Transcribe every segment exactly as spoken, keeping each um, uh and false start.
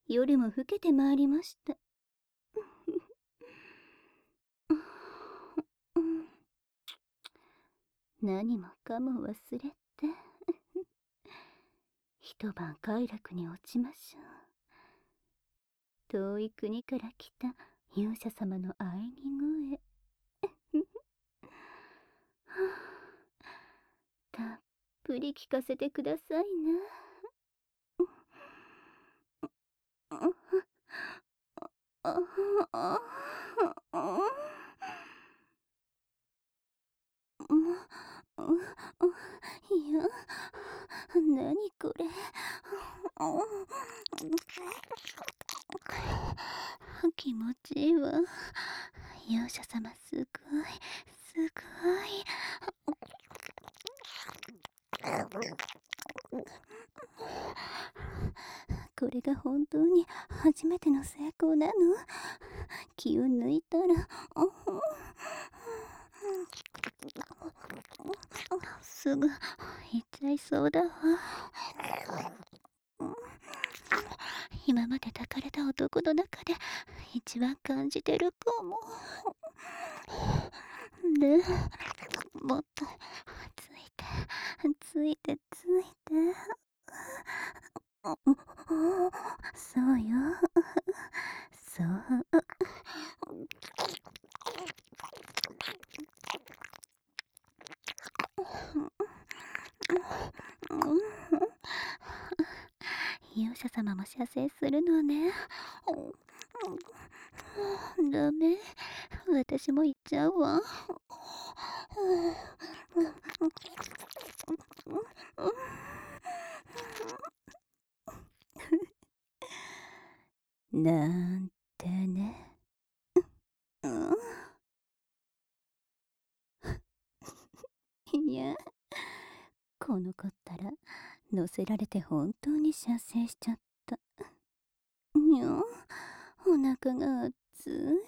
夜も更けてまいりました。何もかも忘れて一晩快楽に落ちましょう。遠い国から来た勇者様の喘ぎ声。たっぷり聞かせてくださいな。いや、何これ。気持ちいいわ。勇者様すごい、すごい。これが本当に初めての成功なの？気を抜いたら、すぐ行っちゃいそうだわ。今まで抱かれた男の中で一番感じてるかも。で、もっとついてついてついて。そうよ、そう。勇者様も射精するのね。ダメ、私も行っちゃうわ。なんてね。いや、この子ったら乗せられて本当に射精しちゃった。にゃ、お腹が熱い。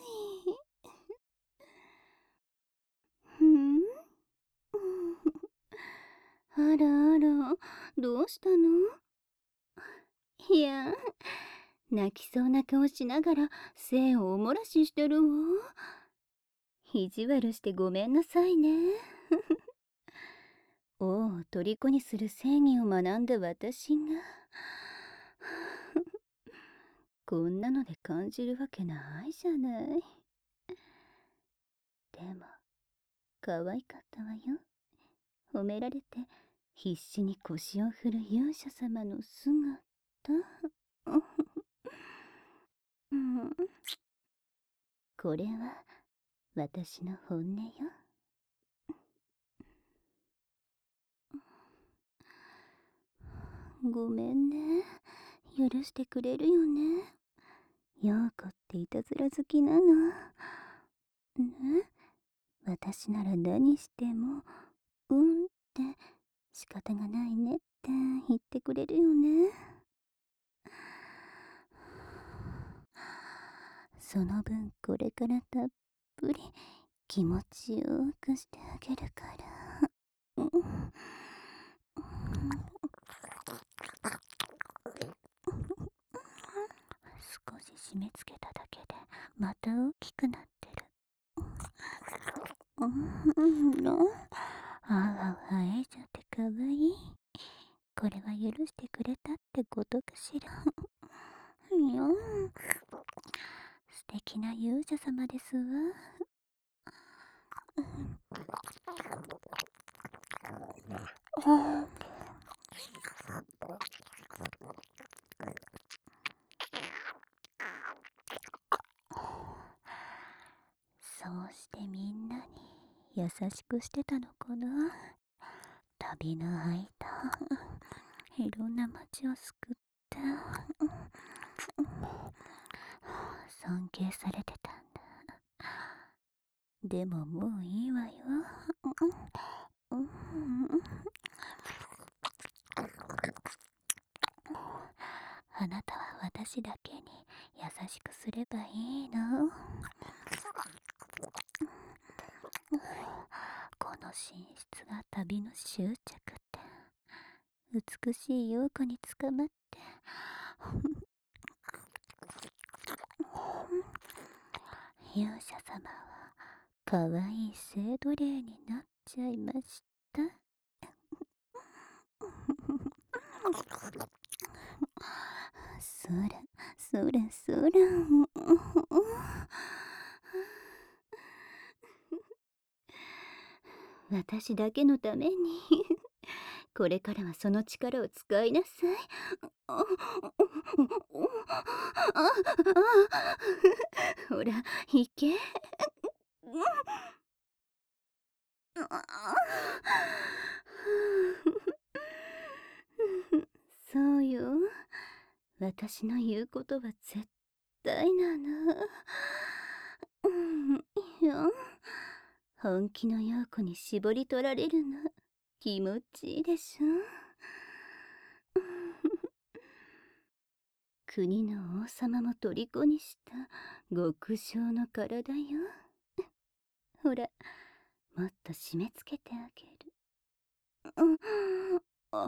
ふんあらあら、どうしたの？いや、泣きそうな顔しながら精をおもらししてるわ。意地悪してごめんなさいね。王を虜にする正義を学んだ私がこんなので感じるわけないじゃない。でも可愛かったわよ。褒められて必死に腰を振る勇者様の姿。うん、これは私の本音よ。ごめんね。許してくれるよね。陽子っていたずら好きなの。ね、私なら何しても、うんって仕方がないねって言ってくれるよね。その分これからたっぷり気持ちよくしてあげるから。うん、少し締め付けただけでまた大きくなってる。うんのあわ生えちゃってかわいい。これは許してくれたってことかしら。いや、素敵な勇者様ですわ。そうしてみんなに優しくしてたのかな。旅の間いろんな街を救って尊敬されてたんだ。でももういいわよ。あなたは私だけに優しくすればいいの。この寝室が旅の終着点。美しい陽子に捕まって勇者様はかわいい聖奴隷になっちゃいました。そらそらそら。私だけのためにこれからはその力を使いなさい。ほら行け。そうよ、私の言うことは絶対なの。いや、本気の陽子に絞り取られるの気持ちいいでしょ。国の王様も虜にした極上の体よ。ほら、もっと締め付けてあげる。あ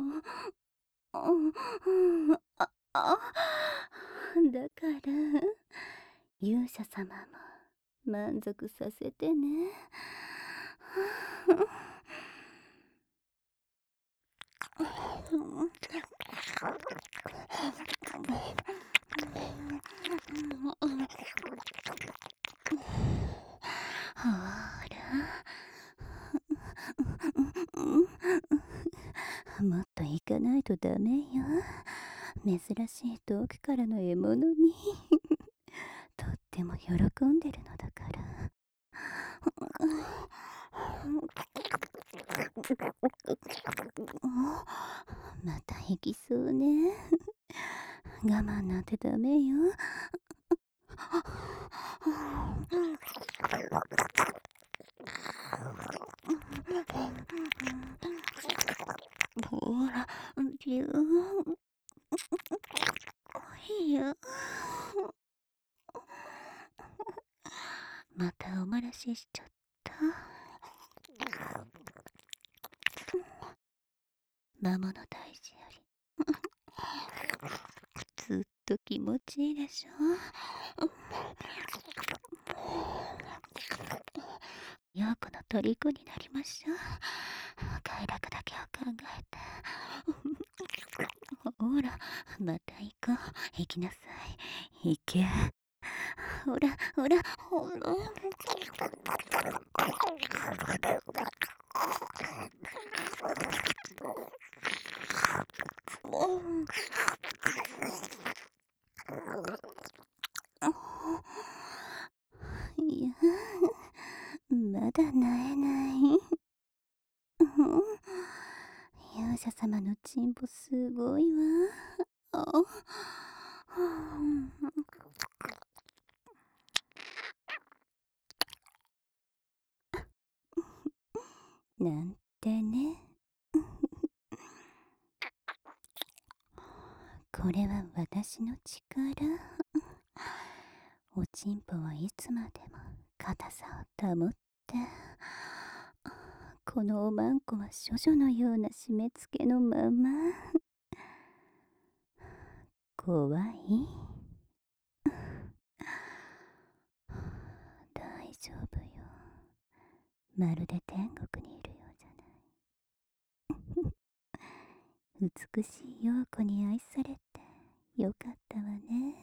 ああだから勇者様も満足させてね。ほら、もっと行かないとダメよ。珍しい遠くからの獲物にとっても喜んでるのだから。また行きそうね。我慢なんてダメよ。ほら、ぎゅーいや、またお漏らししちゃった。魔物大事よりずっと気持ちいいでしょ。陽子の虜になりましょう。快楽だけを考えて。ほら、また行こう。行きなさい。行け。ほら、ほら、ほら。いや、まだなえない。勇者様のチンポすごいわ。なんてね。これは私の力。おちんぽはいつまでも硬さを保って。このおまんこは処女のような締め付けのまま。怖い？大丈夫よ。まるで天国にいるようじゃない。美しい陽子に愛されてよかったわね。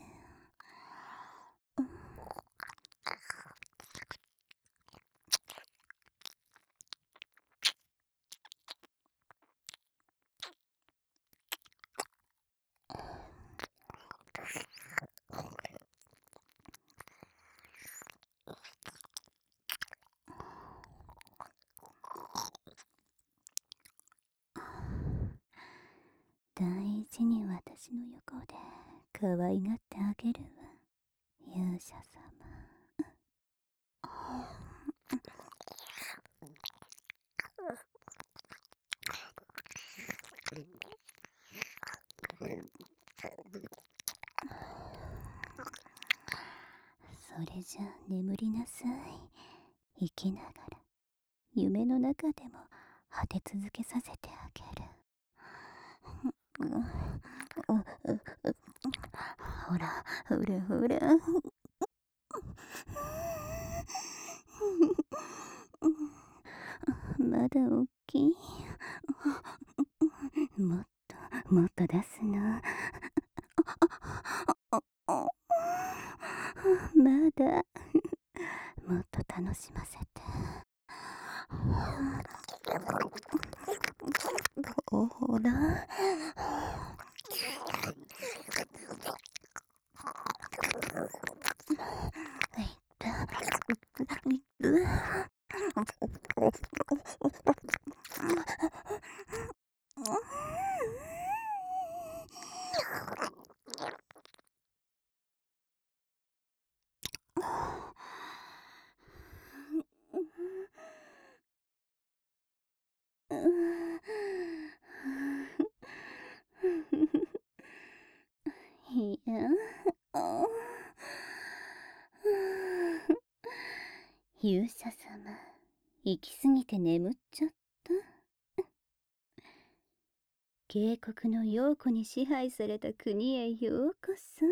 大事に私の横で可愛がってあげるわ、勇者様。それじゃあ眠りなさい。生きながら夢の中でも果て続けさせてあげる。ほらほらほら。 だ大きい。もっともっと出すの。まだもっと楽しませて。ほら。いや、勇者様、行き過ぎて眠っちゃった。渓谷の陽子に支配された国へようこそ。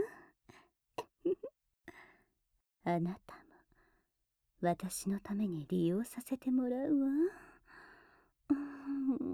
あなたも私のために利用させてもらうわ。